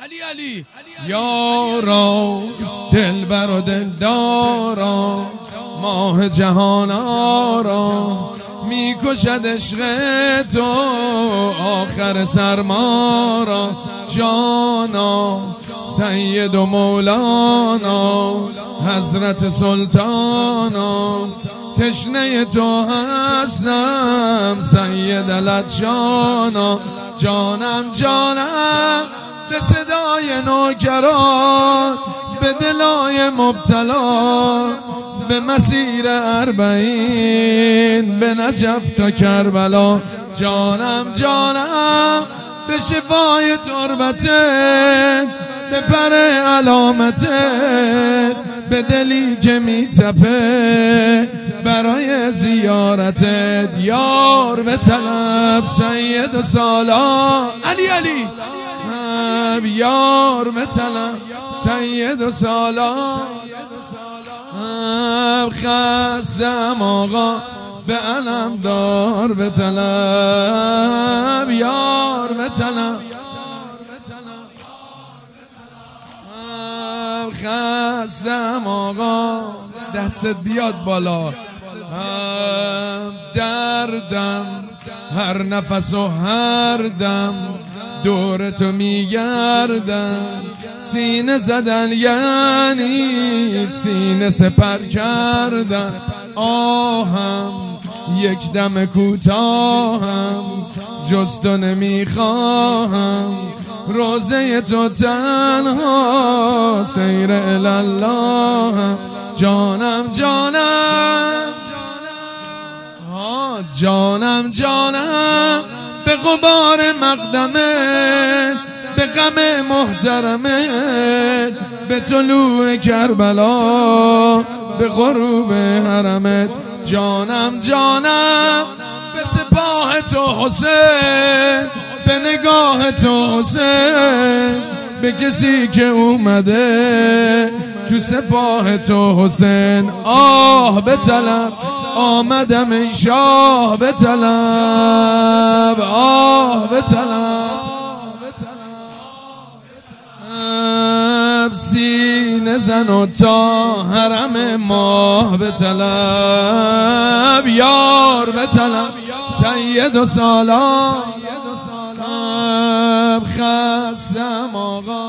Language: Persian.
یارا دلبر و دلدارا ماه جهان آرا میکشد عشق تو آخر سرما را جانا سید و مولانا حضرت سلطانا تشنه تو هستم سید لطشانا جانم جانم به صدای نوکران به دلای مبتلا به مسیر اربعین به نجف تا کربلا جانم جانم به شفای تربتت به پر علامتت به دلی که میتپه برای زیارتت یار به طلب سید و سالار علی یار به طلب سید و سالار خستم آقا به علم دار به طلب یار به طلب خستم آقا دستت بیاد بالا دردم هر نفس و هر دم دور تو میگردم سینه زدن یعنی سینه سپر کردن آهم یک دم کوتاهم جز تو نمیخواهم روزه تو تنها سیر الله جانم جانم جانم جانم به غبار مقدمت به غم محترمت به طلوع کربلا به غروب حرمت جانم جانم به سپاه تو حسین به نگاه تو حسین به کسی که اومده تو سپاه تو حسین آه به طلب آمدم ای شاه به طلب آه به طلب سینه زن و تا حرم ماه به طلب یار به طلب سید و سالار خستم آقا